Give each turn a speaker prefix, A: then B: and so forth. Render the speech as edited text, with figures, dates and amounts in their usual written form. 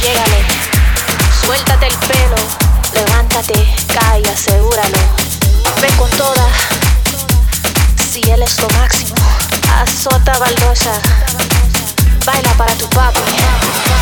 A: llégale. Suéltate el pelo, levántate, cae y asegúralo. Ven con toda, si él es lo máximo. Azota baldosa, baila para tu papi.